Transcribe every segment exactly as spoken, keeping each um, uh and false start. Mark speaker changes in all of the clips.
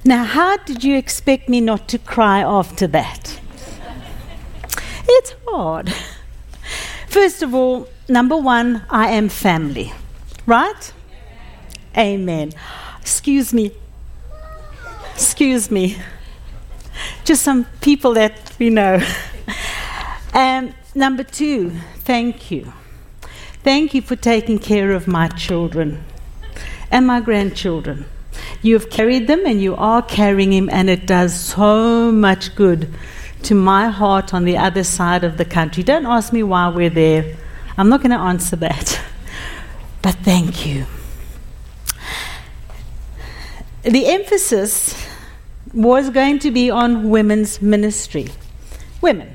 Speaker 1: Now, how did you expect me not to cry after that? It's hard. First of all, number one, I am family, right? Amen. Excuse me. Excuse me. Just some people that we know. And number two, thank you. Thank you for taking care of my children and my grandchildren. You have carried them and you are carrying him, and it does so much good to my heart on the other side of the country. Don't ask me why we're there. I'm not going to answer that. But thank you. The emphasis was going to be on women's ministry. Women.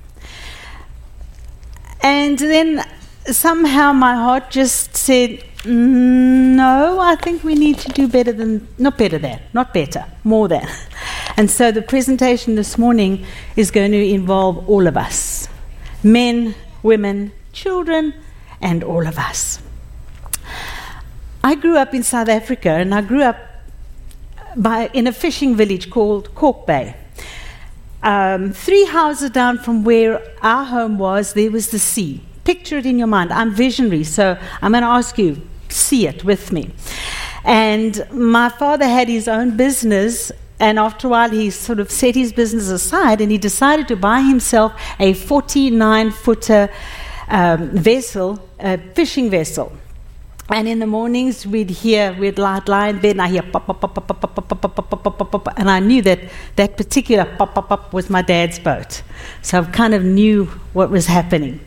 Speaker 1: And then somehow my heart just said, no, I think we need to do better than, not better than, not better, more than. And so the presentation this morning is going to involve all of us. Men, women, children, and all of us. I grew up in South Africa, and I grew up by in a fishing village called Kalk Bay. Um, three houses down from where our home was, there was the sea. Picture it in your mind. I'm visionary, so I'm going to ask you, see it with me. And my father had his own business, and after a while he sort of set his business aside, and he decided to buy himself a forty-nine footer um, vessel, a fishing vessel. And in the mornings we'd hear, we'd lie, lie in bed, and I hear pop, pop, pop, pop, pop, pop, pop, pop, pop, pop, pop, pop, and I knew that that particular pop, pop, pop was my dad's boat. So I kind of knew what was happening.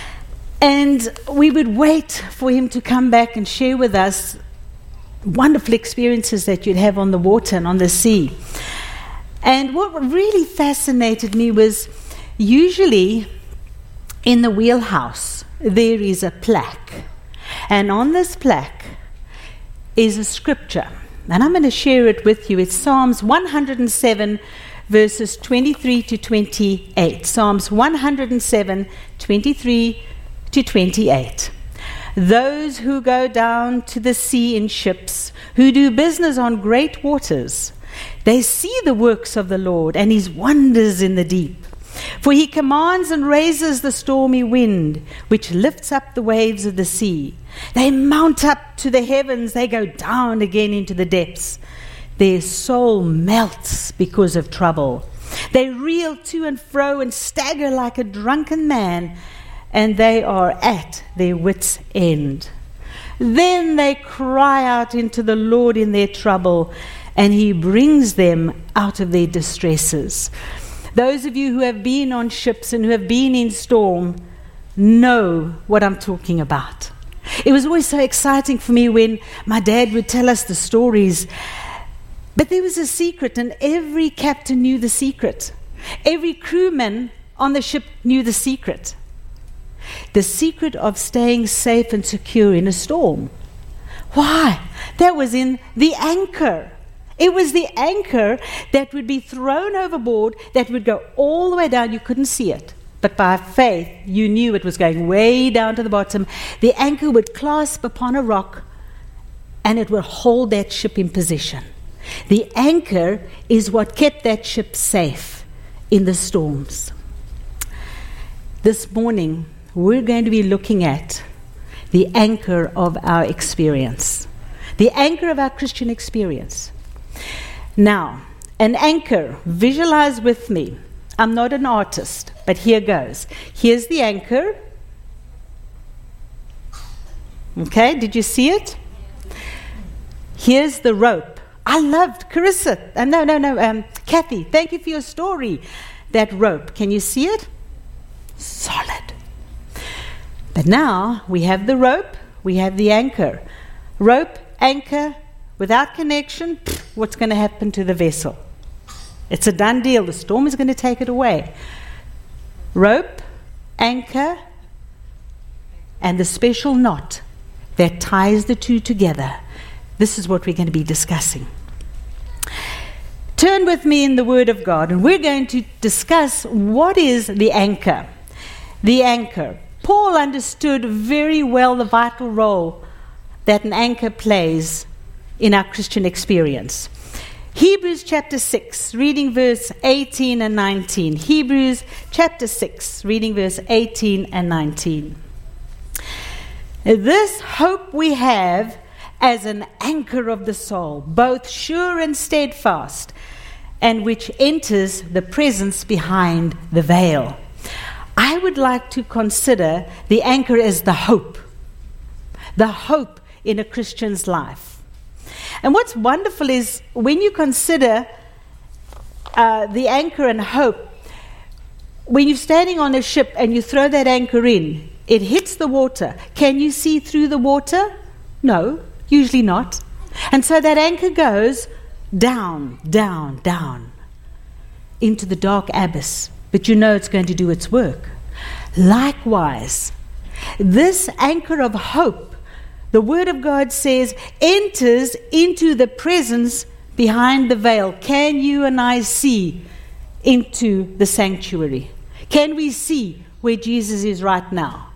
Speaker 1: And we would wait for him to come back and share with us wonderful experiences that you'd have on the water and on the sea. And what really fascinated me was usually in the wheelhouse there is a plaque. And on this plaque is a scripture. And I'm going to share it with you. It's Psalms one hundred seven, verses twenty-three to twenty-eight. Psalms one hundred seven, twenty-three to twenty-eight. Those who go down to the sea in ships, who do business on great waters, they see the works of the Lord and his wonders in the deep. For he commands and raises the stormy wind, which lifts up the waves of the sea. They mount up to the heavens, they go down again into the depths. Their soul melts because of trouble. They reel to and fro and stagger like a drunken man, and they are at their wits' end. Then they cry out into the Lord in their trouble, and he brings them out of their distresses. Those of you who have been on ships and who have been in storm know what I'm talking about. It was always so exciting for me when my dad would tell us the stories. But there was a secret, and every captain knew the secret. Every crewman on the ship knew the secret. The secret of staying safe and secure in a storm. Why? That was in the anchor. It was the anchor that would be thrown overboard, that would go all the way down. You couldn't see it. But by faith, you knew it was going way down to the bottom. The anchor would clasp upon a rock, and it would hold that ship in position. The anchor is what kept that ship safe in the storms. This morning, we're going to be looking at the anchor of our experience. The anchor of our Christian experience. Now, an anchor, visualize with me. I'm not an artist, but here goes. Here's the anchor. Okay, did you see it? Here's the rope. I loved Carissa. Uh, no, no, no, um, Kathy, thank you for your story. That rope, can you see it? Solid. But now we have the rope, we have the anchor. Rope, anchor, without connection, what's going to happen to the vessel? It's a done deal. The storm is going to take it away. Rope, anchor, and the special knot that ties the two together. This is what we're going to be discussing. Turn with me in the Word of God, and we're going to discuss what is the anchor. The anchor. Paul understood very well the vital role that an anchor plays in our Christian experience. Hebrews chapter six, reading verse eighteen and nineteen. Hebrews chapter six, reading verse eighteen and nineteen. This hope we have as an anchor of the soul, both sure and steadfast, and which enters the presence behind the veil. I would like to consider the anchor as the hope, the hope in a Christian's life. And what's wonderful is when you consider uh, the anchor and hope, when you're standing on a ship and you throw that anchor in, it hits the water. Can you see through the water? No, usually not. And so that anchor goes down, down, down into the dark abyss. But you know it's going to do its work. Likewise, this anchor of hope, the Word of God says, enters into the presence behind the veil. Can you and I see into the sanctuary? Can we see where Jesus is right now?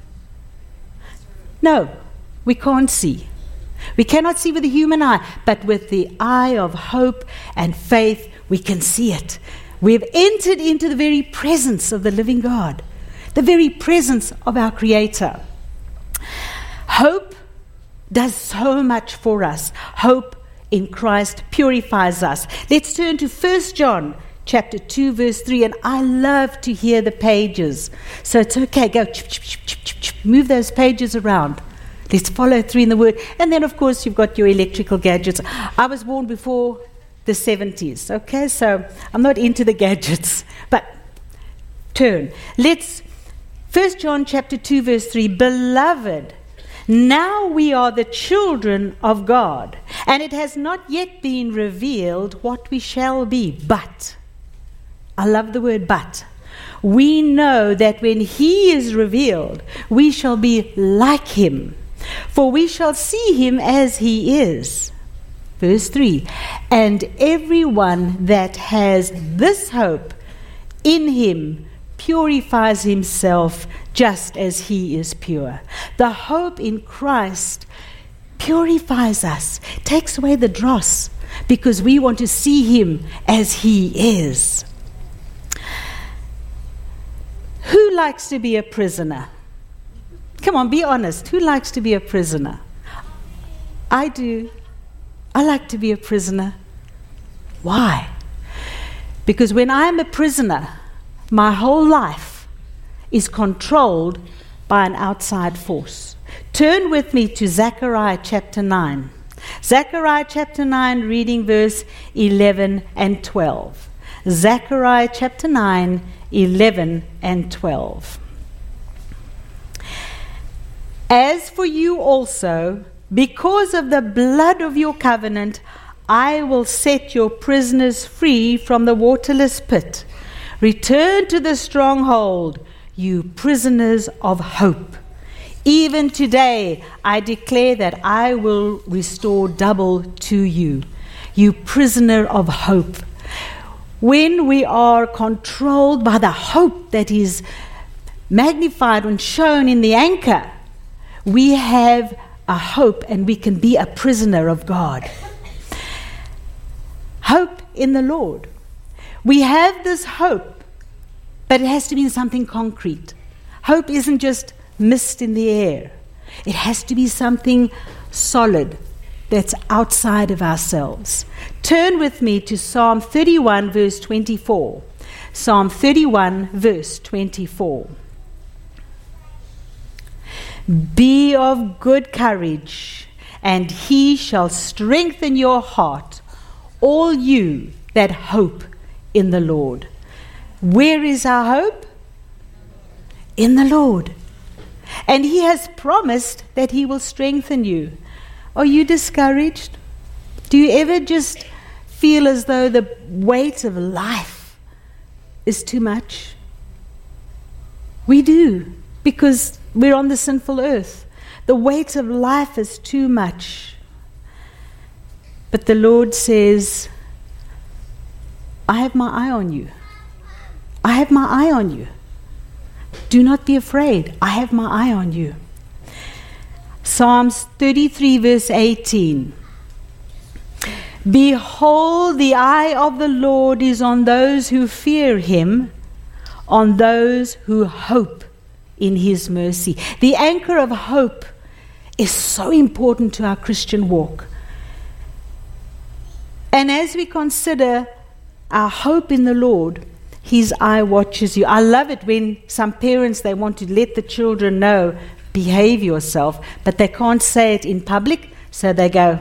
Speaker 1: No, we can't see. We cannot see with the human eye, but with the eye of hope and faith, we can see it. We've entered into the very presence of the living God, the very presence of our Creator. Hope does so much for us. Hope in Christ purifies us. Let's turn to First John chapter two, verse three, and I love to hear the pages. So it's okay, go chip, chip, chip, chip, chip, chip. Move those pages around. Let's follow through in the Word. And then, of course, you've got your electrical gadgets. I was born before the seventies, okay? So I'm not into the gadgets. But turn. Let's, First John chapter two, verse three, Beloved, now we are the children of God, and it has not yet been revealed what we shall be. But, I love the word but, we know that when He is revealed, we shall be like Him, for we shall see Him as He is. Verse three, and everyone that has this hope in Him purifies himself just as He is pure. The hope in Christ purifies us, takes away the dross, because we want to see Him as He is. Who likes to be a prisoner? Come on, be honest. Who likes to be a prisoner? I do. I like to be a prisoner. Why? Because when I'm a prisoner, my whole life is controlled by an outside force. Turn with me to Zechariah chapter nine. Zechariah chapter nine, reading verse eleven and twelve. Zechariah chapter nine, eleven and twelve. As for you also, because of the blood of your covenant, I will set your prisoners free from the waterless pit. Return to the stronghold, you prisoners of hope. Even today, I declare that I will restore double to you, you prisoner of hope. When we are controlled by the hope that is magnified and shown in the anchor, we have a hope and we can be a prisoner of God. Hope in the Lord. We have this hope, but it has to be something concrete. Hope isn't just mist in the air. It has to be something solid that's outside of ourselves. Turn with me to Psalm thirty-one, verse twenty-four. Psalm thirty-one, verse twenty-four. Be of good courage, and He shall strengthen your heart, all you that hope in the Lord. Where is our hope? In the Lord. And He has promised that He will strengthen you. Are you discouraged? Do you ever just feel as though the weight of life is too much? We do, because we're on the sinful earth. The weight of life is too much. But the Lord says, I have my eye on you. I have my eye on you. Do not be afraid. I have my eye on you. Psalms thirty-three, verse eighteen. Behold, the eye of the Lord is on those who fear him, on those who hope in his mercy. The anchor of hope is so important to our Christian walk. And as we consider our hope in the Lord, his eye watches you. I love it when some parents, they want to let the children know, behave yourself, but they can't say it in public, so they go.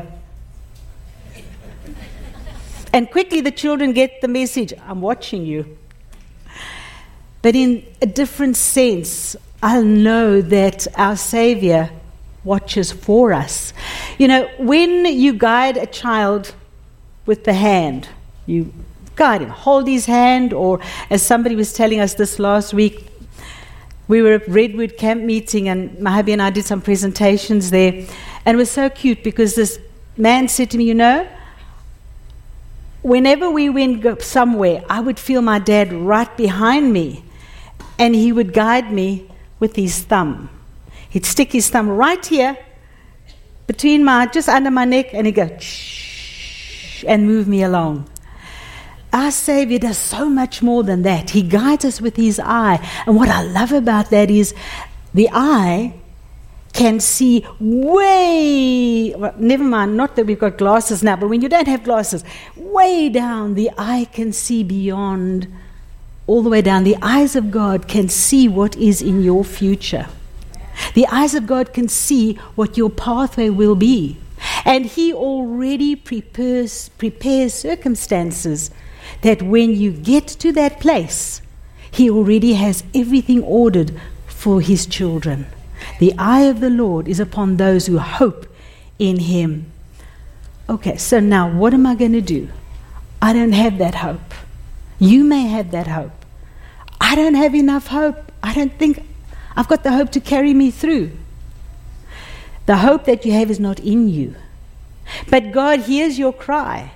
Speaker 1: And quickly the children get the message, I'm watching you. But in a different sense, I'll know that our Savior watches for us. You know, when you guide a child with the hand, you guide him, hold his hand, or as somebody was telling us this last week, we were at Redwood camp meeting and my hubby and I did some presentations there, and it was so cute because this man said to me, you know, whenever we went go somewhere, I would feel my dad right behind me and he would guide me with his thumb. He'd stick his thumb right here between my, just under my neck, and he'd go shh and move me along. Our Savior does so much more than that. He guides us with his eye. And what I love about that is the eye can see way, well, never mind, not that we've got glasses now, but when you don't have glasses, way down, the eye can see beyond, all the way down. The eyes of God can see what is in your future. The eyes of God can see what your pathway will be. And he already prepares, prepares circumstances that when you get to that place, he already has everything ordered for his children. The eye of the Lord is upon those who hope in him. Okay, so now what am I going to do? I don't have that hope. You may have that hope. I don't have enough hope. I don't think I've got the hope to carry me through. The hope that you have is not in you. But God hears your cry.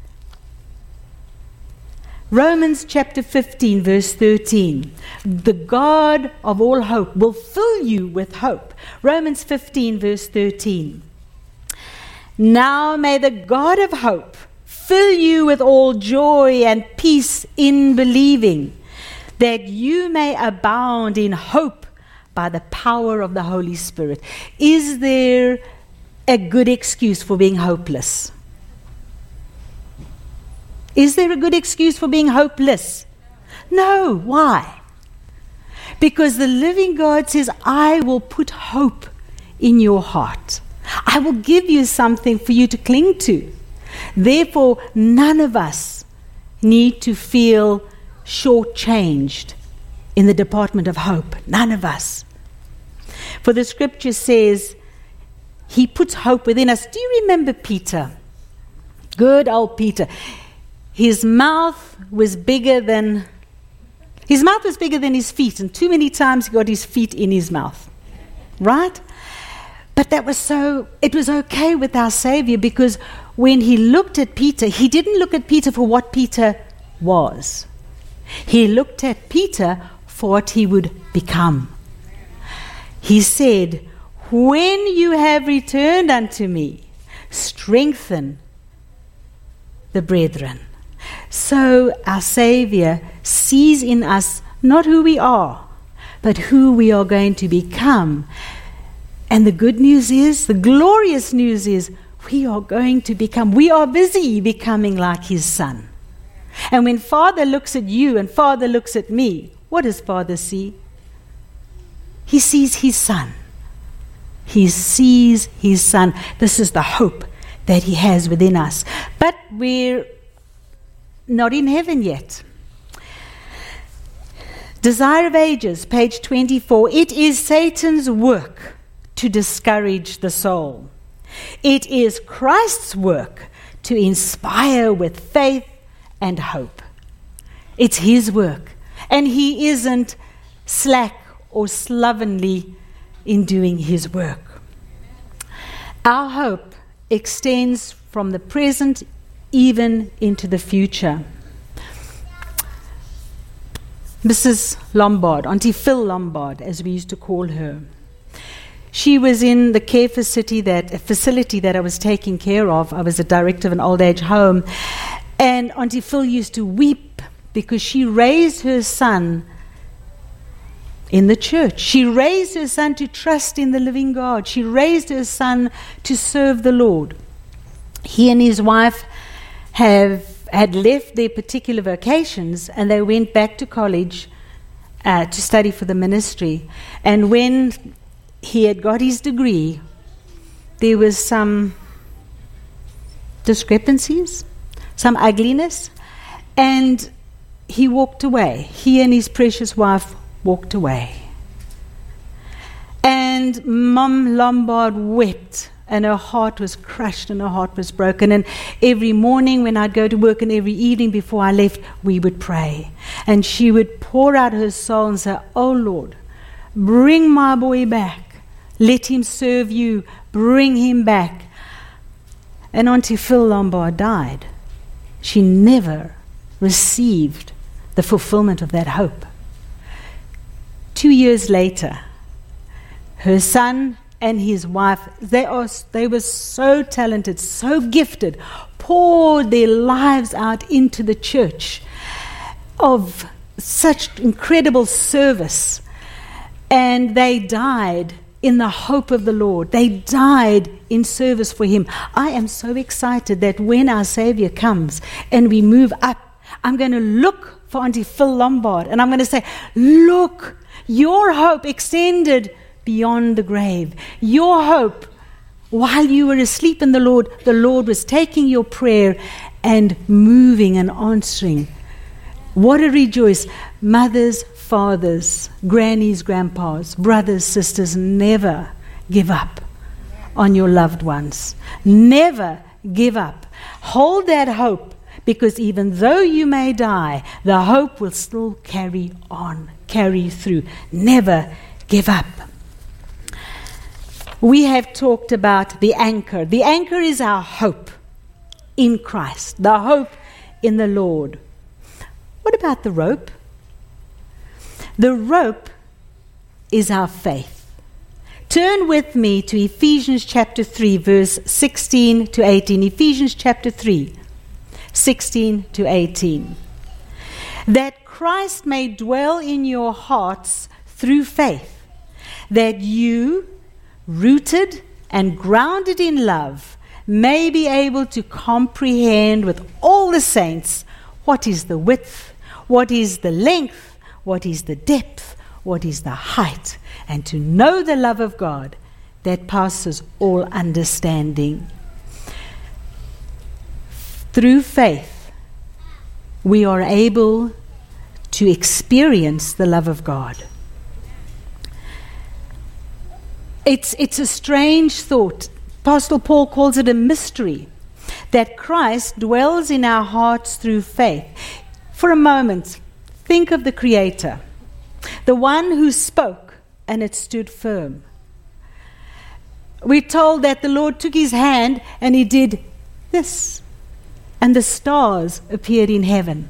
Speaker 1: Romans chapter fifteen, verse thirteen. The God of all hope will fill you with hope. Romans fifteen, verse thirteen. Now may the God of hope fill you with all joy and peace in believing, that you may abound in hope by the power of the Holy Spirit. Is there a good excuse for being hopeless? Is there a good excuse for being hopeless? No. Why? Because the living God says, I will put hope in your heart. I will give you something for you to cling to. Therefore, none of us need to feel shortchanged in the department of hope. None of us. For the scripture says, he puts hope within us. Do you remember Peter? Good old Peter. His mouth was bigger than, his mouth was bigger than his feet, and too many times he got his feet in his mouth. Right? But that was so, it was okay with our Savior, because when he looked at Peter, he didn't look at Peter for what Peter was. He looked at Peter for what he would become. He said, when you have returned unto me, strengthen the brethren. So our Savior sees in us not who we are, but who we are going to become. And the good news is, the glorious news is, we are going to become, we are busy becoming like his Son. And when Father looks at you and Father looks at me, what does Father see? He sees his Son. He sees his Son. This is the hope that he has within us. But we're not in heaven yet. Desire of Ages, page twenty-four. It is Satan's work to discourage the soul. It is Christ's work to inspire with faith and hope. It's his work. And he isn't slack or slovenly in doing his work. Our hope extends from the present even into the future. Missus Lombard, Auntie Phil Lombard, as we used to call her, She was in the care facility that, a facility that I was taking care of. I was a director of an old age home. And Auntie Phil used to weep because she raised her son in the church. She raised her son to trust in the living God. She raised her son to serve the Lord. He and his wife have had left their particular vocations, and they went back to college uh, to study for the ministry. And when he had got his degree, there was some discrepancies, some ugliness, and he walked away. He and his precious wife walked away. And Mum Lombard wept, and her heart was crushed and her heart was broken. And every morning when I'd go to work and every evening before I left, we would pray. And she would pour out her soul and say, "Oh Lord, bring my boy back. Let him serve you. Bring him back." And Auntie Phil Lombard died. She never received the fulfillment of that hope. Two years later, her son and his wife, they are they were so talented, so gifted, poured their lives out into the church of such incredible service. And they died in the hope of the Lord. They died in service for Him. I am so excited that when our Savior comes and we move up, I'm going to look for Auntie Phil Lombard and I'm going to say, "Look, your hope extended beyond the grave. Your hope, while you were asleep in the Lord, the Lord was taking your prayer and moving and answering." What a rejoice. Mothers, fathers, grannies, grandpas, brothers, sisters, never give up on your loved ones. Never give up. Hold that hope, because even though you may die, the hope will still carry on, carry through. Never give up. We have talked about the anchor. The anchor is our hope in Christ, the hope in the Lord. What about the rope? The rope is our faith. Turn with me to Ephesians chapter three, verse sixteen to eighteen. Ephesians chapter three, sixteen to eighteen. "That Christ may dwell in your hearts through faith, that you, rooted and grounded in love, may be able to comprehend with all the saints what is the width, what is the length, what is the depth, what is the height, and to know the love of God that passes all understanding." Through faith, we are able to experience the love of God. It's, it's a strange thought. Apostle Paul calls it a mystery, that Christ dwells in our hearts through faith. For a moment, think of the Creator, the one who spoke and it stood firm. We're told that the Lord took his hand and he did this, and the stars appeared in heaven.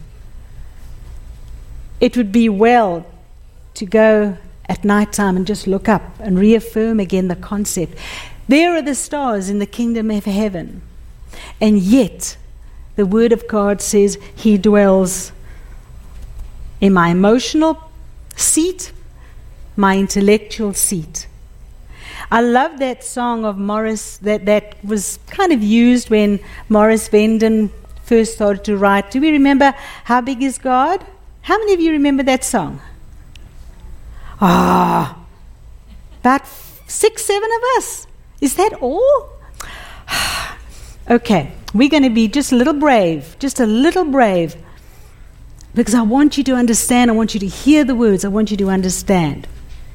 Speaker 1: It would be well to go at night time and just look up and reaffirm again the concept. There are the stars in the kingdom of heaven, and yet the Word of God says He dwells in my emotional seat, my intellectual seat. I love that song of Morris that, that was kind of used when Morris Venden first started to write. Do we remember How Big Is God? How many of you remember that song? Ah, about six, seven of us. Is that all? Okay, we're going to be just a little brave, just a little brave, because I want you to understand. I want you to hear the words. I want you to understand.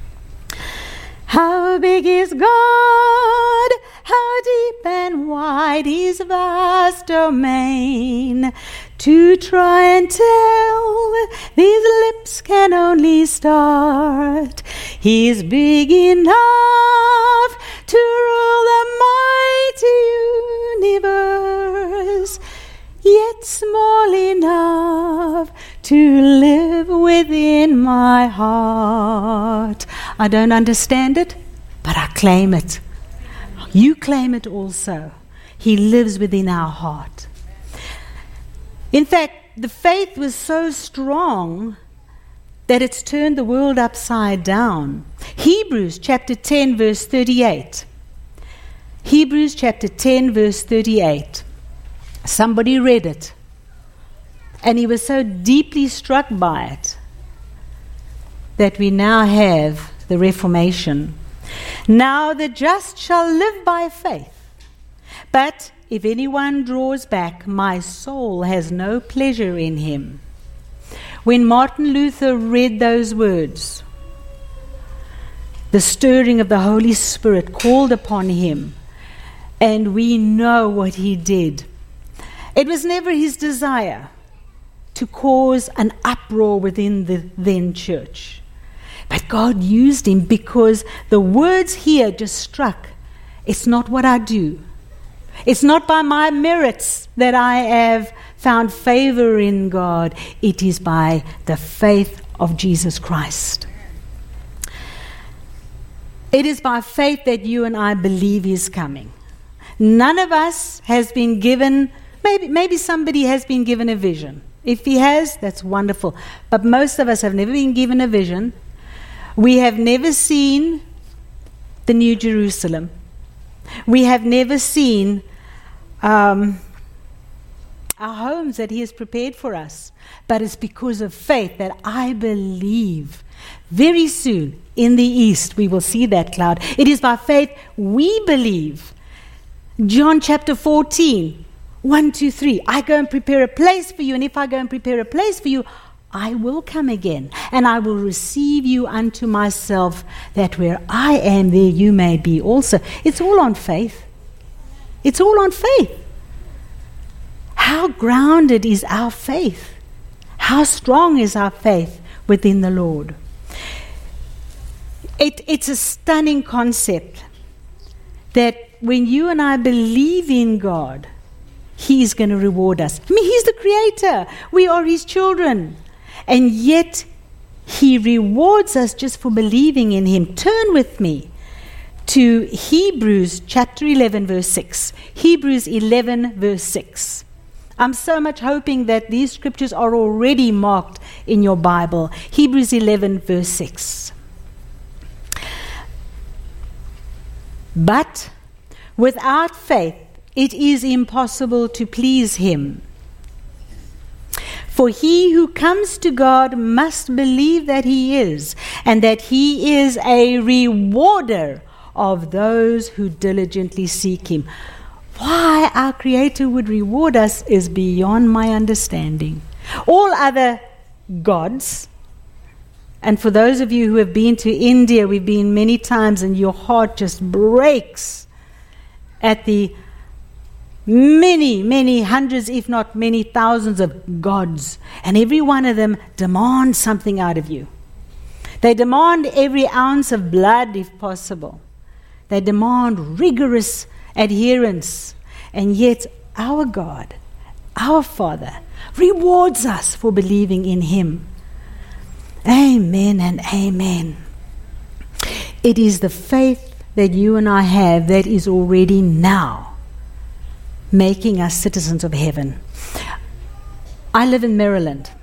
Speaker 1: How big is God? How deep and wide His vast domain? To try and tell, these lips can only start. He is big enough to rule the mighty universe, yet small enough to live within my heart. I don't understand it. but I claim it. You claim it also. He lives within our heart. In fact, the faith was so strong that it's turned the world upside down. Hebrews chapter ten, verse thirty-eight. Hebrews chapter ten, verse thirty-eight. Somebody read it, and he was so deeply struck by it that we now have the Reformation. Now the just shall live by faith. But if anyone draws back, my soul has no pleasure in him. When Martin Luther read those words, the stirring of the Holy Spirit called upon him, and we know what he did. It was never his desire to cause an uproar within the then church. But God used him because the words here just struck. It's not what I do. It's not by my merits that I have found favor in God. It is by the faith of Jesus Christ. It is by faith that you and I believe He is coming. None of us has been given, maybe, maybe somebody has been given a vision. If he has, that's wonderful. But most of us have never been given a vision. We have never seen the New Jerusalem. We have never seen um, our homes that He has prepared for us. But it's because of faith that I believe very soon in the east we will see that cloud. It is by faith we believe. John chapter fourteen, one, two, three. I go and prepare a place for you, and if I go and prepare a place for you, I will come again, and I will receive you unto myself, that where I am, there you may be also. It's all on faith. It's all on faith. How grounded is our faith? How strong is our faith within the Lord? It, it's a stunning concept that when you and I believe in God, He is going to reward us. I mean, He's the Creator. We are His children. And yet, He rewards us just for believing in Him. Turn with me to Hebrews chapter eleven, verse six. Hebrews eleven, verse six. I'm so much hoping that these scriptures are already marked in your Bible. Hebrews eleven, verse six. But without faith, it is impossible to please Him. For he who comes to God must believe that He is, and that He is a rewarder of those who diligently seek Him. Why our Creator would reward us is beyond my understanding. All other gods, and for those of you who have been to India, we've been many times, and your heart just breaks at the many, many hundreds, if not many thousands of gods. And every one of them demands something out of you. They demand every ounce of blood if possible. They demand rigorous adherence. And yet our God, our Father, rewards us for believing in Him. Amen and amen. It is the faith that you and I have that is already now making us citizens of heaven. I live in Maryland.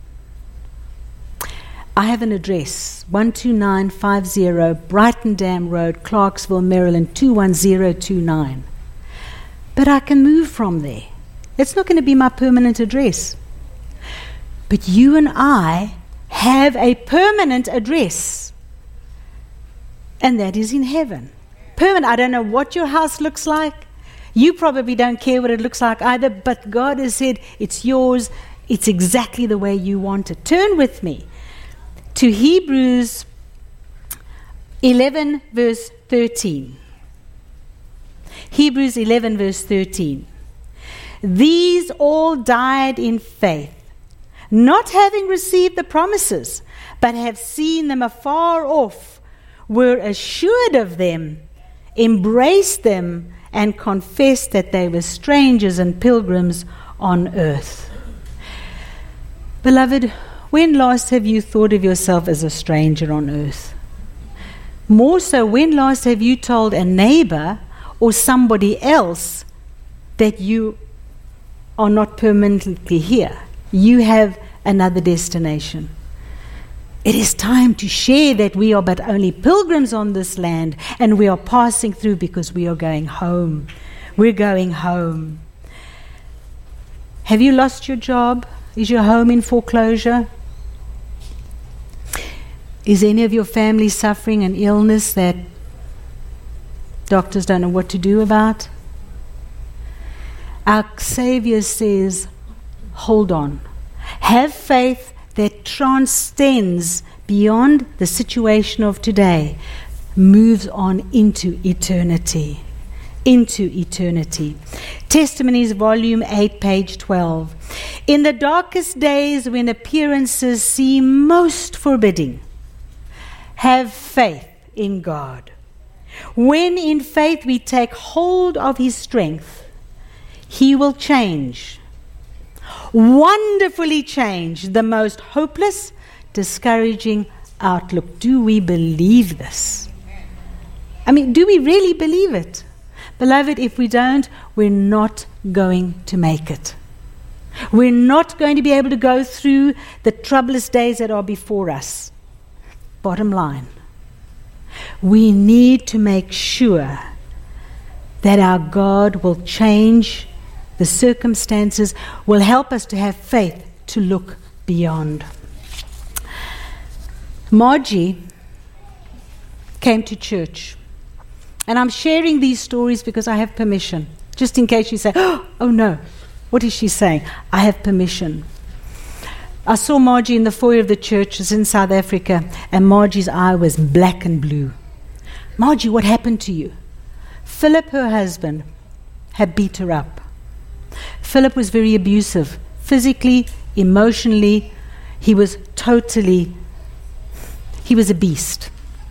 Speaker 1: I have an address, one two nine five zero Brighton Dam Road, Clarksville, Maryland, two one zero two nine. But I can move from there. It's not going to be my permanent address. But you and I have a permanent address, and that is in heaven. Permanent. I don't know what your house looks like. You probably don't care what it looks like either, but God has said it's yours. It's exactly the way you want it. Turn with me to Hebrews eleven, verse thirteen. Hebrews eleven, verse thirteen. These all died in faith, not having received the promises, but have seen them afar off, were assured of them, embraced them, and confessed that they were strangers and pilgrims on earth. Beloved, when last have you thought of yourself as a stranger on earth? More so, when last have you told a neighbor or somebody else that you are not permanently here? You have another destination. It is time to share that we are but only pilgrims on this land, and we are passing through because we are going home. We're going home. Have you lost your job? Is your home in foreclosure? Is any of your family suffering an illness that doctors don't know what to do about? Our Savior says, hold on. Have faith that transcends beyond the situation of today, moves on into eternity. Into eternity. Testimonies, volume eight, page twelve. In the darkest days when appearances seem most forbidding, have faith in God. When in faith we take hold of His strength, He will change, wonderfully change the most hopeless, discouraging outlook. Do we believe this? I mean, do we really believe it? Beloved, if we don't, we're not going to make it. We're not going to be able to go through the troublous days that are before us. Bottom line, we need to make sure that our God will change the circumstances, will help us to have faith to look beyond. Margie came to church. And I'm sharing these stories because I have permission. Just in case you say, oh no, what is she saying? I have permission. I saw Margie in the foyer of the churches in South Africa, and Margie's eye was black and blue. Margie, what happened to you? Philip, her husband, had beat her up. Philip was very abusive, physically, emotionally. He was totally, he was a beast.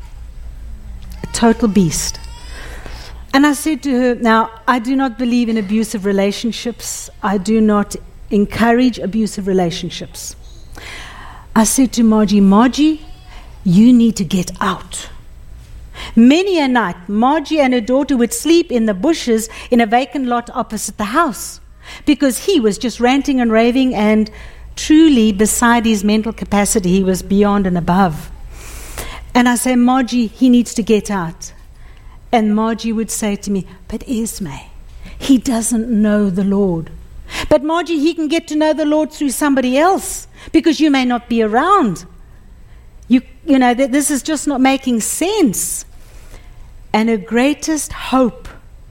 Speaker 1: A total beast. And I said to her, now, I do not believe in abusive relationships. I do not encourage abusive relationships. I said to Margie, Margie, you need to get out. Many a night, Margie and her daughter would sleep in the bushes in a vacant lot opposite the house because he was just ranting and raving, and truly, beside his mental capacity, he was beyond and above. And I say, Margie, he needs to get out. And Margie would say to me, but Esme, he doesn't know the Lord. But Margie, he can get to know the Lord through somebody else because you may not be around. You, you know, th- this is just not making sense. And her greatest hope,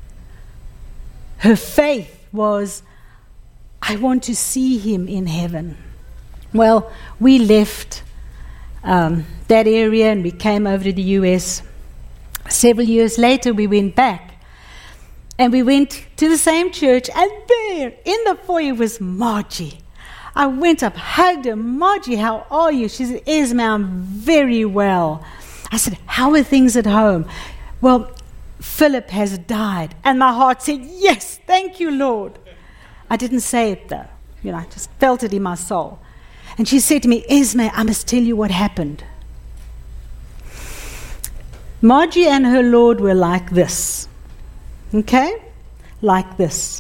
Speaker 1: her faith was, I want to see him in heaven. Well, we left um, that area and we came over to the U S. Several years later, we went back and we went to the same church, and there in the foyer was Margie. I went up, hugged her. Margie, how are you? She said, Esme, I'm very well. I said, how are things at home? Well, Philip has died. And my heart said, yes, thank you, Lord. I didn't say it though. You know, I just felt it in my soul. And she said to me, Esme, I must tell you what happened. Margie and her Lord were like this. Okay? Like this.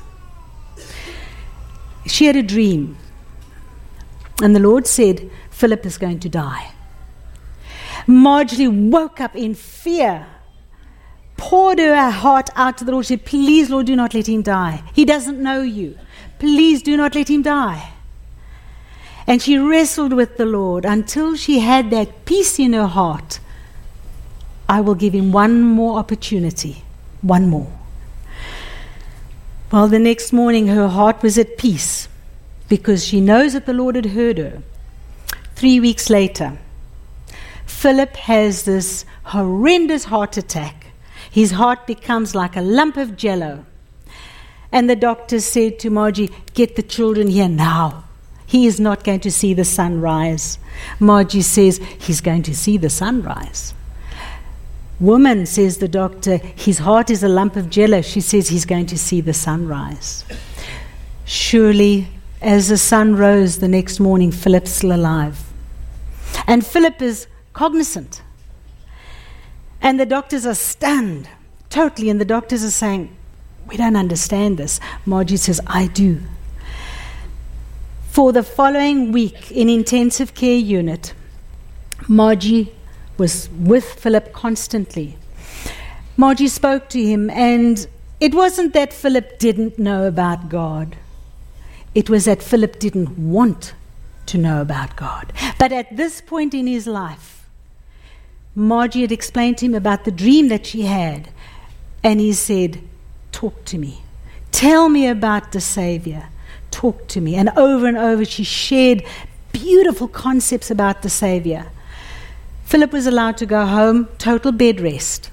Speaker 1: She had a dream. And the Lord said, Philip is going to die. Margie woke up in fear, poured her heart out to the Lord. She said, please, Lord, do not let him die. He doesn't know you. Please do not let him die. And she wrestled with the Lord until she had that peace in her heart. I will give him one more opportunity. One more. Well, the next morning her heart was at peace because she knows that the Lord had heard her. Three weeks later, Philip has this horrendous heart attack. His heart becomes like a lump of jello. And the doctor said to Margie, get the children here now. He is not going to see the sun rise. Margie says, he's going to see the sun rise. Woman, says the doctor, his heart is a lump of jello. She says he's going to see the sunrise. Surely, as the sun rose the next morning, Philip's still alive. And Philip is cognizant. And the doctors are stunned, totally, and the doctors are saying, we don't understand this. Margie says, I do. For the following week in intensive care unit, Margie was with Philip constantly. Margie spoke to him, and it wasn't that Philip didn't know about God. It was that Philip didn't want to know about God. But at this point in his life, Margie had explained to him about the dream that she had, and he said, talk to me. Tell me about the Savior. Talk to me. And over and over she shared beautiful concepts about the Savior. Philip was allowed to go home, total bed rest.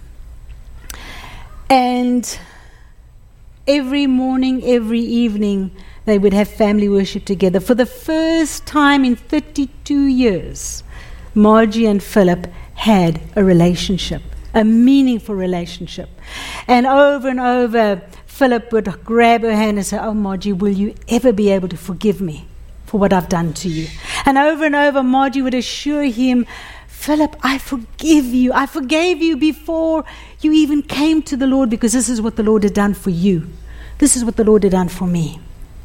Speaker 1: And every morning, every evening, they would have family worship together. For the first time in thirty-two years, Margie and Philip had a relationship, a meaningful relationship. And over and over, Philip would grab her hand and say, oh, Margie, will you ever be able to forgive me for what I've done to you? And over and over, Margie would assure him, Philip, I forgive you. I forgave you before you even came to the Lord, because this is what the Lord had done for you. This is what the Lord had done for me.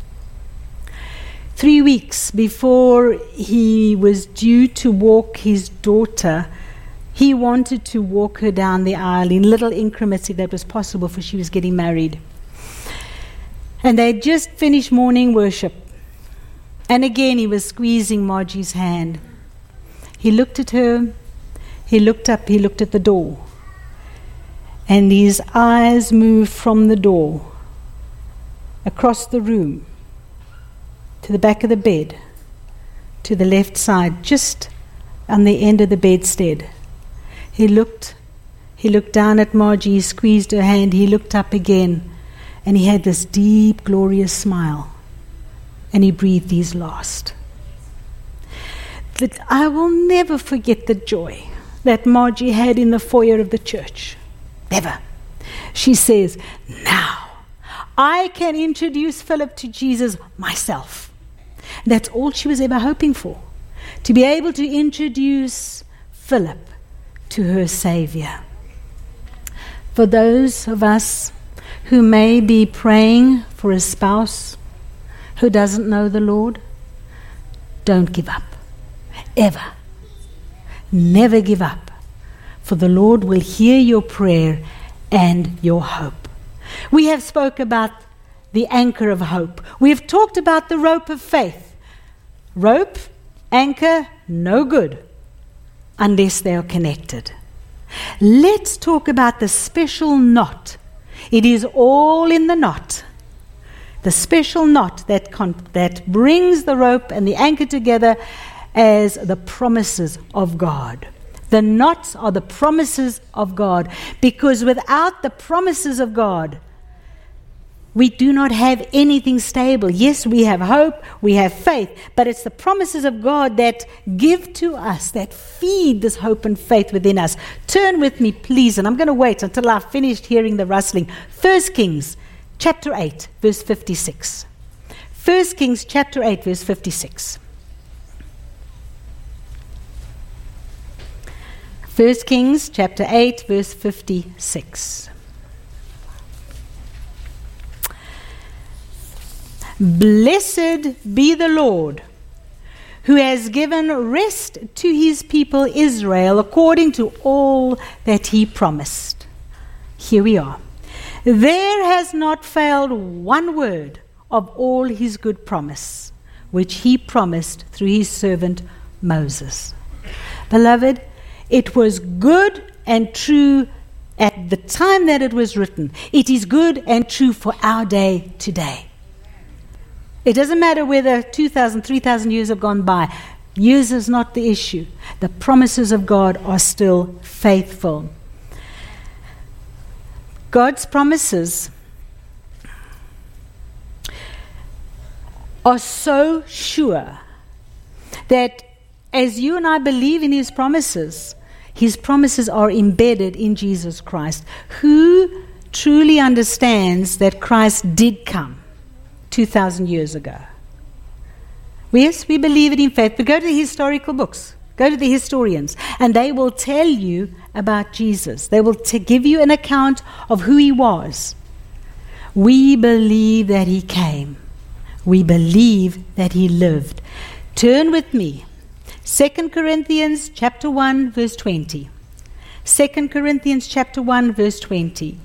Speaker 1: Three weeks before he was due to walk his daughter, he wanted to walk her down the aisle in little increments if that was possible, for she was getting married. And they had just finished morning worship. And again he was squeezing Margie's hand. He looked at her, he looked up, he looked at the door. And his eyes moved from the door, across the room, to the back of the bed, to the left side, just on the end of the bedstead. He looked, he looked down at Margie, he squeezed her hand, he looked up again, and he had this deep, glorious smile. And he breathed his last. That I will never forget the joy that Margie had in the foyer of the church. Never. She says, now I can introduce Philip to Jesus myself. That's all she was ever hoping for, to be able to introduce Philip to her Savior. For those of us who may be praying for a spouse who doesn't know the Lord, don't give up. Ever. Never give up. For the Lord will hear your prayer and your hope. We have spoke about the anchor of hope. We have talked about the rope of faith. Rope, anchor, no good unless they are connected. Let's talk about the special knot. It is all in the knot. The special knot that con- that brings the rope and the anchor together as the promises of God. The knots are the promises of God, because without the promises of God, we do not have anything stable. Yes, we have hope, we have faith, but it's the promises of God that give to us, that feed this hope and faith within us. Turn with me, please, and I'm going to wait until I've finished hearing the rustling. First Kings chapter eight, verse fifty-six. First Kings chapter eight, verse fifty-six. First Kings chapter eight, verse fifty-six. Blessed be the Lord, who has given rest to his people Israel according to all that he promised. Here we are. There has not failed one word of all his good promise, which he promised through his servant Moses. Beloved, it was good and true at the time that it was written. It is good and true for our day today. It doesn't matter whether two thousand, three thousand years have gone by. Years is not the issue. The promises of God are still faithful. God's promises are so sure that as you and I believe in his promises, his promises are embedded in Jesus Christ. Who truly understands that Christ did come two thousand years ago? Yes, we believe it in faith, but go to the historical books, go to the historians, and they will tell you about Jesus. They will t- give you an account of who he was. We believe that he came. We believe that he lived. Turn with me. Second Corinthians chapter one, verse twenty. Second Corinthians chapter one, verse twenty.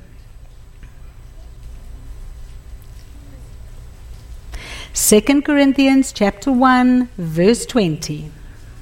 Speaker 1: Second Corinthians chapter one, verse twenty.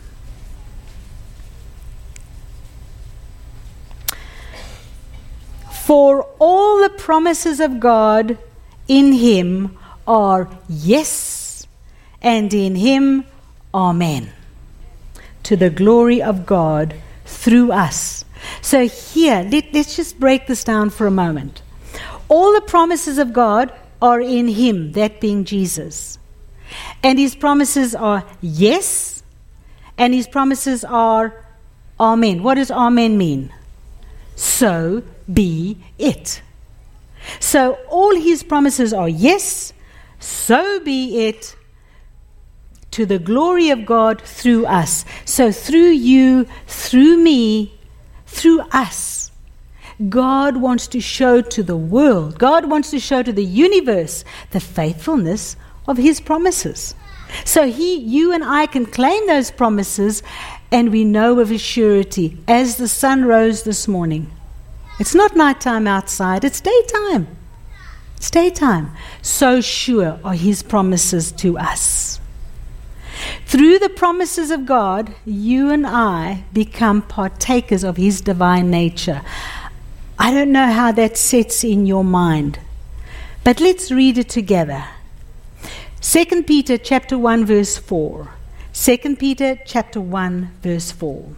Speaker 1: For all the promises of God in him are yes, and in him amen, to the glory of God through us. So here, let, let's just break this down for a moment. All the promises of God are in him, that being Jesus. And his promises are yes, and his promises are amen. What does amen mean? So be it. So all his promises are yes, so be it, to the glory of God through us. So through you, through me, through us, God wants to show to the world, God wants to show to the universe the faithfulness of his promises. So he, you and I can claim those promises, and we know of a surety, as the sun rose this morning. It's not nighttime outside, it's daytime. It's daytime. So sure are his promises to us. Through the promises of God, you and I become partakers of his divine nature. I don't know how that sets in your mind, but let's read it together. Second Peter chapter one, verse four. Second Peter chapter one, verse four.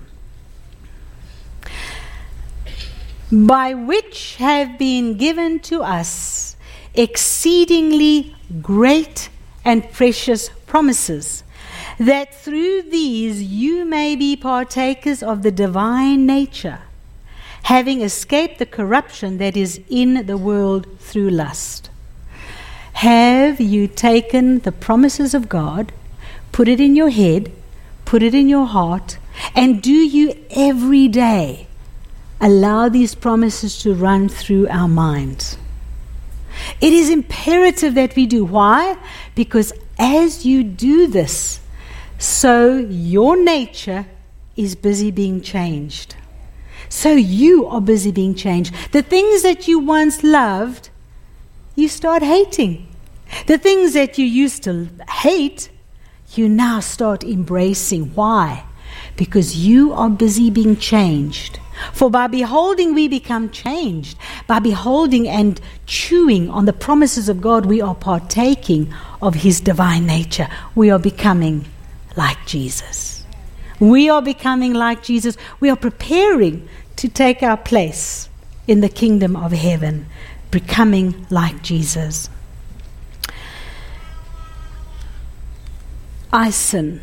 Speaker 1: By which have been given to us exceedingly great and precious promises, that through these you may be partakers of the divine nature, having escaped the corruption that is in the world through lust. Have you taken the promises of God, put it in your head, put it in your heart, and do you every day allow these promises to run through our minds? It is imperative that we do. Why? Because as you do this, so your nature is busy being changed. So you are busy being changed. The things that you once loved, you start hating. The things that you used to hate, you now start embracing. Why? Because you are busy being changed. For by beholding we become changed. By beholding and chewing on the promises of God, we are partaking of his divine nature. We are becoming like Jesus. We are becoming like Jesus. We are preparing to take our place in the kingdom of heaven, becoming like Jesus. I sin.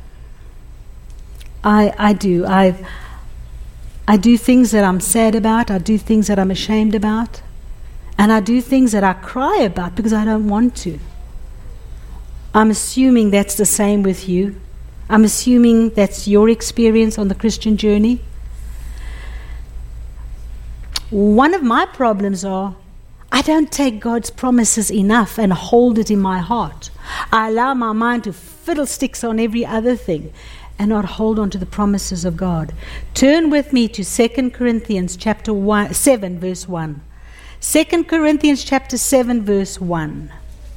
Speaker 1: I I do. I I do things that I'm sad about. I do things that I'm ashamed about. And I do things that I cry about because I don't want to. I'm assuming that's the same with you. I'm assuming that's your experience on the Christian journey. One of my problems are I don't take God's promises enough and hold it in my heart. I allow my mind to fiddlesticks on every other thing and not hold on to the promises of God. Turn with me to Second Corinthians chapter one, seven, verse one. Second Corinthians chapter seven, verse one.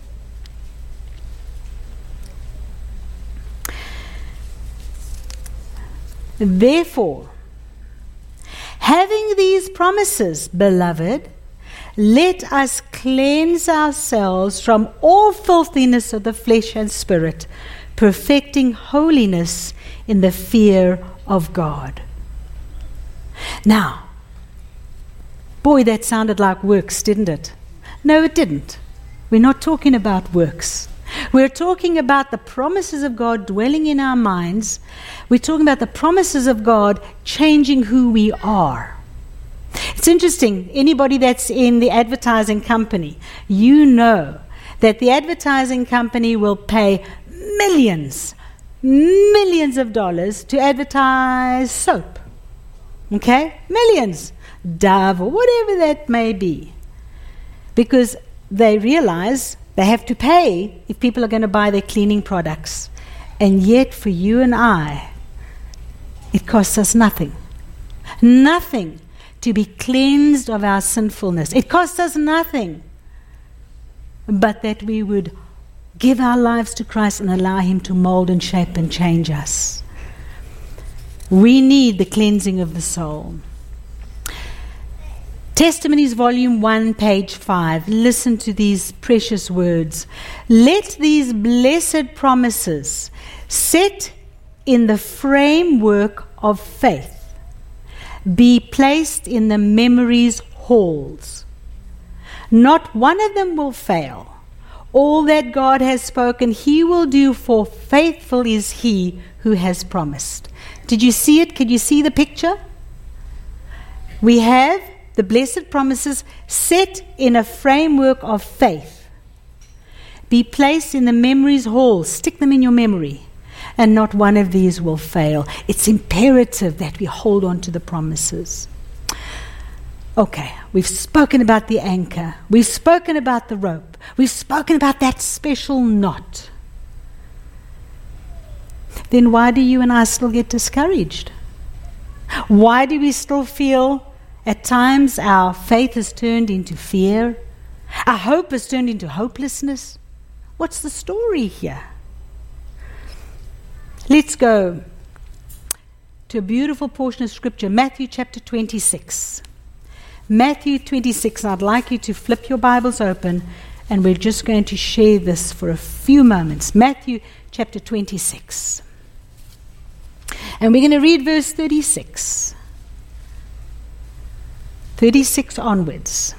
Speaker 1: Therefore, having these promises, beloved, let us cleanse ourselves from all filthiness of the flesh and spirit, perfecting holiness in the fear of God. Now, boy, that sounded like works, didn't it? No, it didn't. We're not talking about works. We're talking about the promises of God dwelling in our minds. We're talking about the promises of God changing who we are. It's interesting, anybody that's in the advertising company, you know that the advertising company will pay millions, millions of dollars to advertise soap. Okay? Millions. Dove or whatever that may be. Because they realize they have to pay if people are going to buy their cleaning products. And yet for you and I, it costs us nothing. Nothing to be cleansed of our sinfulness. It costs us nothing but that we would give our lives to Christ and allow Him to mold and shape and change us. We need the cleansing of the soul. Testimonies, Volume one, page five. Listen to these precious words. Let these blessed promises set in the framework of faith be placed in the memory's halls. Not one of them will fail. All that God has spoken, He will do, for faithful is He who has promised. Did you see it? Could you see the picture? We have the blessed promises set in a framework of faith. Be placed in the memory's hall. Stick them in your memory. And not one of these will fail. It's imperative that we hold on to the promises. Okay, we've spoken about the anchor. We've spoken about the rope. We've spoken about that special knot. Then why do you and I still get discouraged? Why do we still feel at times our faith has turned into fear? Our hope has turned into hopelessness? What's the story here? Let's go to a beautiful portion of Scripture, Matthew chapter twenty-six. Matthew twenty-six, and I'd like you to flip your Bibles open, and we're just going to share this for a few moments. Matthew chapter twenty-six. And we're going to read verse thirty-six. thirty-six onwards.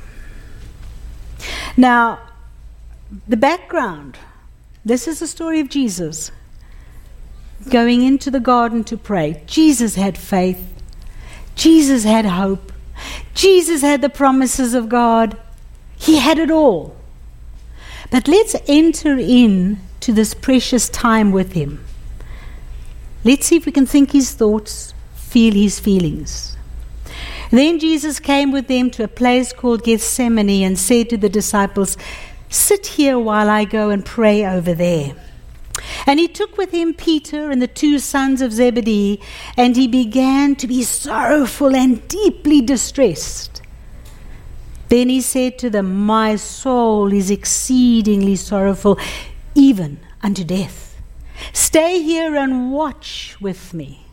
Speaker 1: Now, the background, this is the story of Jesus going into the garden to pray. Jesus had faith. Jesus had hope. Jesus had the promises of God. He had it all. But let's enter in to this precious time with Him. Let's see if we can think His thoughts, feel His feelings. Then Jesus came with them to a place called Gethsemane and said to the disciples, "Sit here while I go and pray over there." And He took with Him Peter and the two sons of Zebedee, and He began to be sorrowful and deeply distressed. Then He said to them, "My soul is exceedingly sorrowful, even unto death. Stay here and watch with me."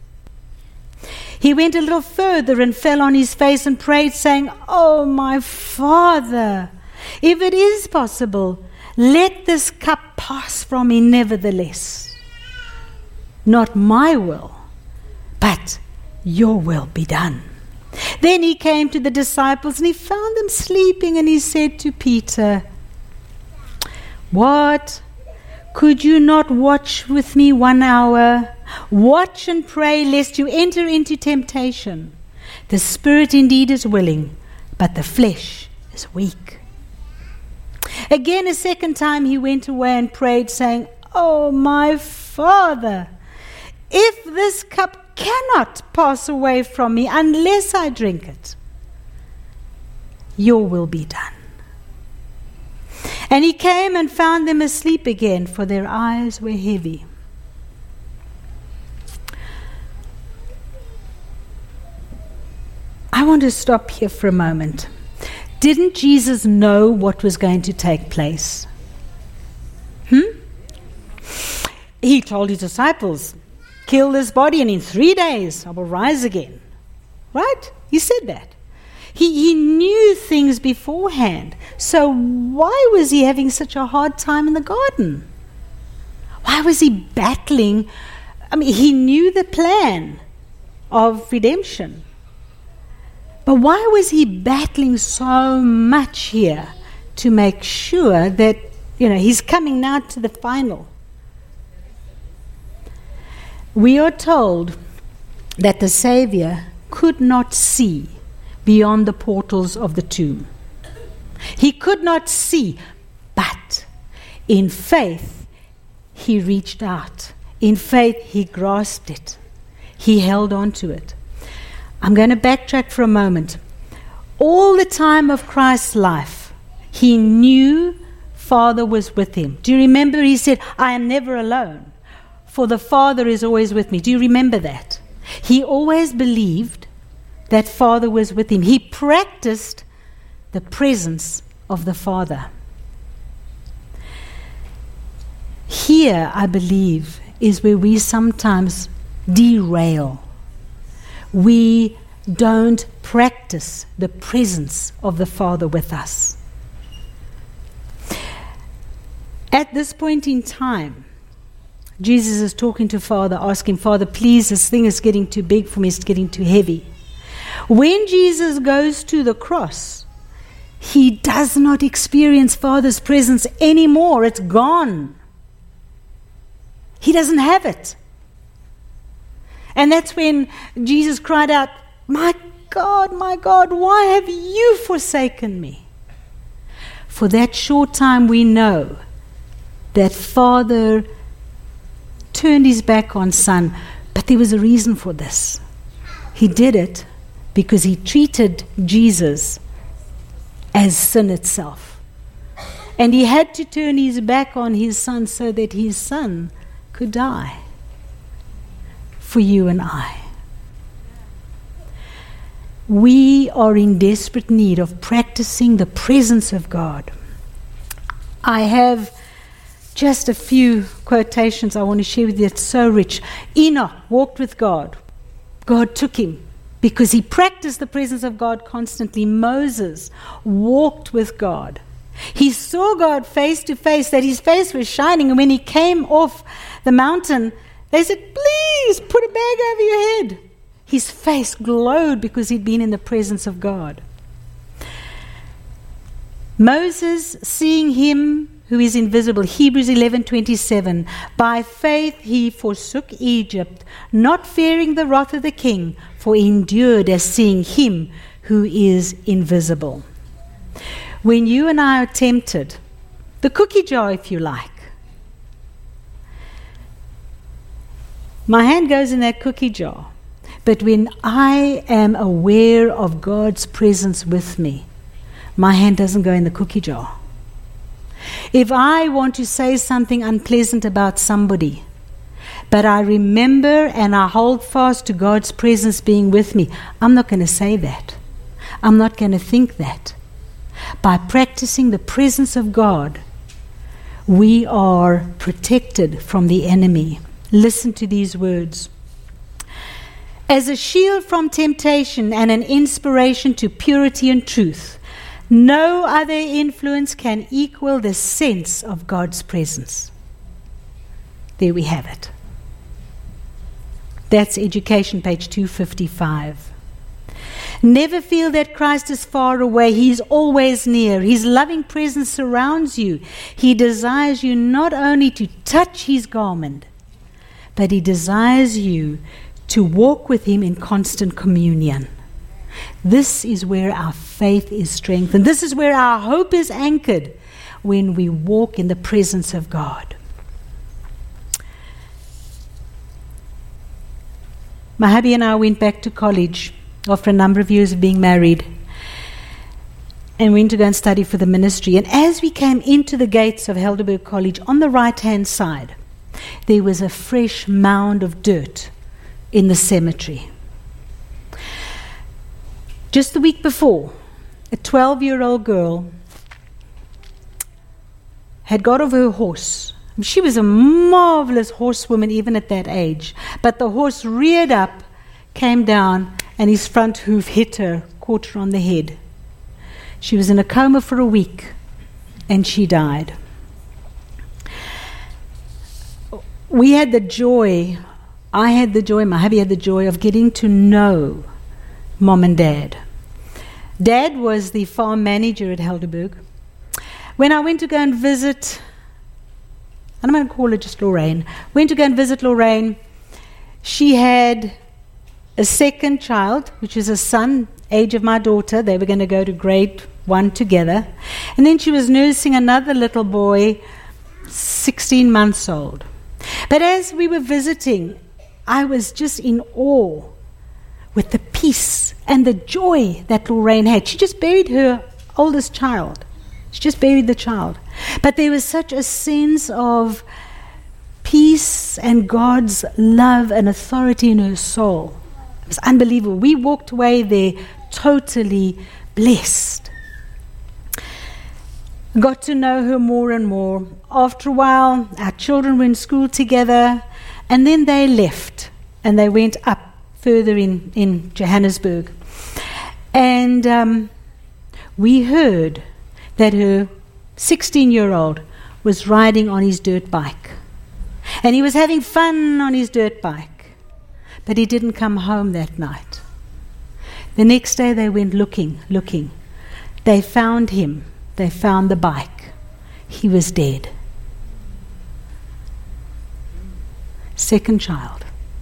Speaker 1: He went a little further and fell on His face and prayed, saying, "Oh, my Father, if it is possible, let this cup pass from me nevertheless. Not my will, but your will be done." Then He came to the disciples and He found them sleeping, and He said to Peter, "What? Could you not watch with me one hour? Watch and pray lest you enter into temptation. The spirit indeed is willing, but the flesh is weak." Again, a second time He went away and prayed, saying, "Oh, my Father, if this cup cannot pass away from me unless I drink it, your will be done." And He came and found them asleep again, for their eyes were heavy. I want to stop here for a moment. Didn't Jesus know what was going to take place? Hmm? He told His disciples, "Kill this body, and in three days I will rise again." Right? He said that. He, he knew things beforehand. So why was He having such a hard time in the garden? Why was He battling? I mean, He knew the plan of redemption. But why was He battling so much here to make sure that, you know, He's coming now to the final? We are told that the Savior could not see beyond the portals of the tomb. He could not see, but in faith He reached out. In faith He grasped it. He held on to it. I'm going to backtrack for a moment. All the time of Christ's life, he knew Father was with him. Do you remember he said, I am never alone, for the Father is always with me. Do you remember that? He always believed that Father was with him. He practiced the presence of the Father. Here, I believe, is where we sometimes derail. We don't practice the presence of the Father with us. At this point in time, Jesus is talking to Father, asking, Father, please, this thing is getting too big for me, it's getting too heavy. When Jesus goes to the cross, he does not experience Father's presence anymore. It's gone. He doesn't have it. And that's when Jesus cried out, my God, my God, why have you forsaken me? For that short time we know that Father turned his back on Son, but there was a reason for this. He did it because he treated Jesus as sin itself. And he had to turn his back on his Son so that his Son could die for you and I. We are in desperate need of practicing the presence of God. I have just a few quotations I want to share with you. It's so rich. Enoch walked with God. God took him because he practiced the presence of God constantly. Moses walked with God. He saw God face to face, that his face was shining. And when he came off the mountain, they said, please put a bag over your head. His face glowed because he'd been in the presence of God. Moses, seeing him who is invisible, Hebrews eleven twenty-seven, by faith he forsook Egypt, not fearing the wrath of the king, for he endured as seeing him who is invisible. When you and I are tempted, the cookie jar if you like, my hand goes in that cookie jar. But when I am aware of God's presence with me, my hand doesn't go in the cookie jar. If I want to say something unpleasant about somebody, but I remember and I hold fast to God's presence being with me, I'm not going to say that. I'm not going to think that. By practicing the presence of God, we are protected from the enemy. Listen to these words. As a shield from temptation and an inspiration to purity and truth, no other influence can equal the sense of God's presence. There we have it. That's Education, page two fifty-five. Never feel that Christ is far away. He's always near. His loving presence surrounds you. He desires you not only to touch his garment, but he desires you to walk with him in constant communion. This is where our faith is strengthened. This is where our hope is anchored, when we walk in the presence of God. My hubby and I went back to college after a number of years of being married and went to go and study for the ministry. And as we came into the gates of Helderberg College, on the right-hand side, there was a fresh mound of dirt in the cemetery. Just the week before, a twelve-year-old girl had got off her horse. She was a marvelous horsewoman even at that age. But the horse reared up, came down, and his front hoof hit her, caught her on the head. She was in a coma for a week, and she died. We had the joy, I had the joy, my hubby had the joy of getting to know Mom and Dad. Dad was the farm manager at Helderberg. When I went to go and visit, I'm going to call her just Lorraine, went to go and visit Lorraine, she had a second child, which is a son, age of my daughter. They were going to go to grade one together. And then she was nursing another little boy, sixteen months old. But as we were visiting, I was just in awe with the peace and the joy that Lorraine had. She just buried her oldest child. She just buried the child. But there was such a sense of peace and God's love and authority in her soul. It was unbelievable. We walked away there totally blessed. Got to know her more and more. After a while, our children were in school together, and then they left and they went up further in, in Johannesburg. And um, we heard that her sixteen-year-old was riding on his dirt bike. And he was having fun on his dirt bike. But he didn't come home that night. The next day they went looking, looking. They found him. They found the bike. He was dead. Second child.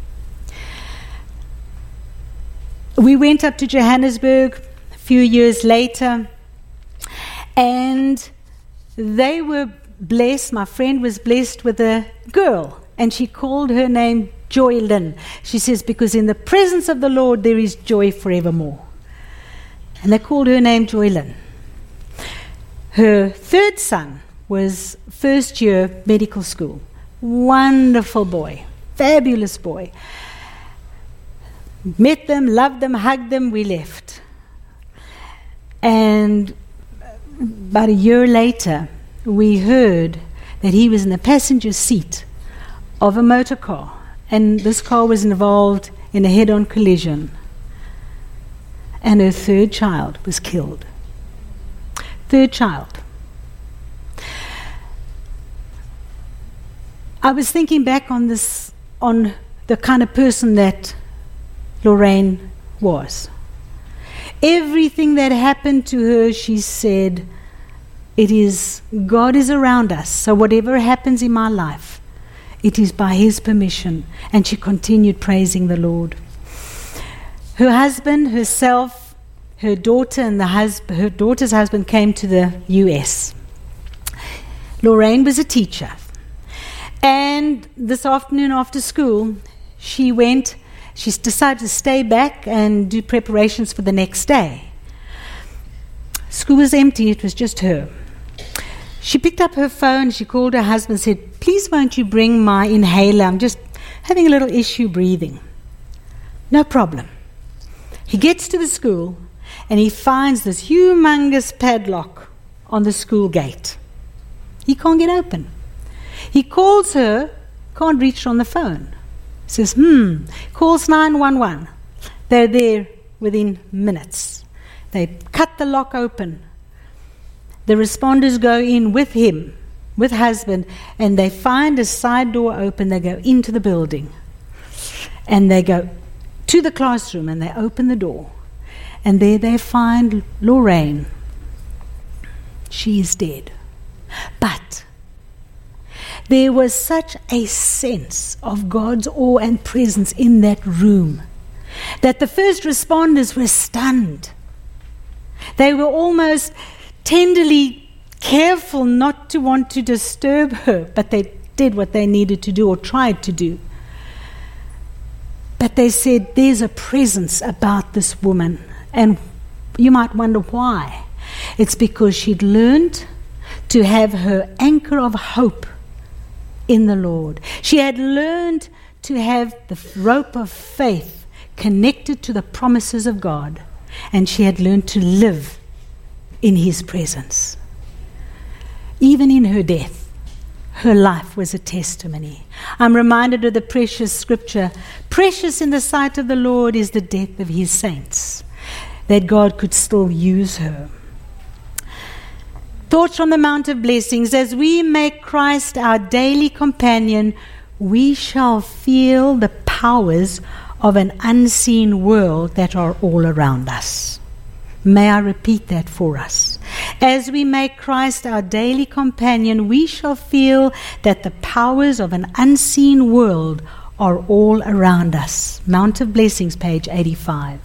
Speaker 1: We went up to Johannesburg a few years later, and they were blessed. My friend was blessed with a girl, and she called her name Joylyn. She says, because in the presence of the Lord there is joy forevermore. And they called her name Joylyn. Her third son was first year medical school. Wonderful boy, fabulous boy. Met them, loved them, hugged them, we left. And about a year later, we heard that he was in the passenger seat of a motor car, and this car was involved in a head-on collision. And her third child was killed. Third child. I was thinking back on this, on the kind of person that Lorraine was. Everything that happened to her, she said, it is, God is around us, so whatever happens in my life, it is by His permission. And she continued praising the Lord. Her husband, herself, her daughter, and the hus- her daughter's husband came to the U S. Lorraine was a teacher. And this afternoon after school, she went, she decided to stay back and do preparations for the next day. School was empty, it was just her. She picked up her phone, she called her husband and said, please won't you bring my inhaler? I'm just having a little issue breathing. No problem. He gets to the school and he finds this humongous padlock on the school gate. He can't get open. He calls her, can't reach her on the phone. Says, hmm, calls nine one one. They're there within minutes. They cut the lock open. The responders go in with him, with husband, and they find a side door open. They go into the building. And they go to the classroom and they open the door. And there they find Lorraine. She is dead. But there was such a sense of God's awe and presence in that room that the first responders were stunned. They were almost tenderly careful not to want to disturb her, but they did what they needed to do or tried to do. But they said, there's a presence about this woman. And you might wonder why. It's because she'd learned to have her anchor of hope in the Lord. She had learned to have the rope of faith connected to the promises of God, and she had learned to live in His presence. Even in her death, her life was a testimony. I'm reminded of the precious scripture, precious in the sight of the Lord is the death of His saints, that God could still use her. Thoughts from the Mount of Blessings. As we make Christ our daily companion, we shall feel the powers of an unseen world that are all around us. May I repeat that for us. As we make Christ our daily companion, we shall feel that the powers of an unseen world are all around us. Mount of Blessings, page eighty-five.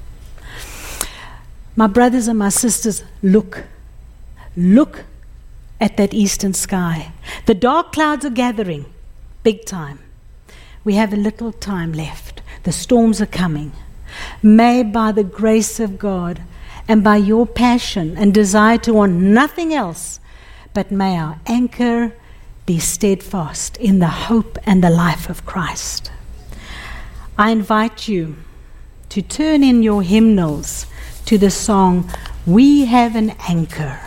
Speaker 1: My brothers and my sisters, look. Look at that eastern sky. The dark clouds are gathering, big time. We have a little time left. The storms are coming. May, by the grace of God and by your passion and desire to want nothing else, but may our anchor be steadfast in the hope and the life of Christ. I invite you to turn in your hymnals to the song, We Have an Anchor.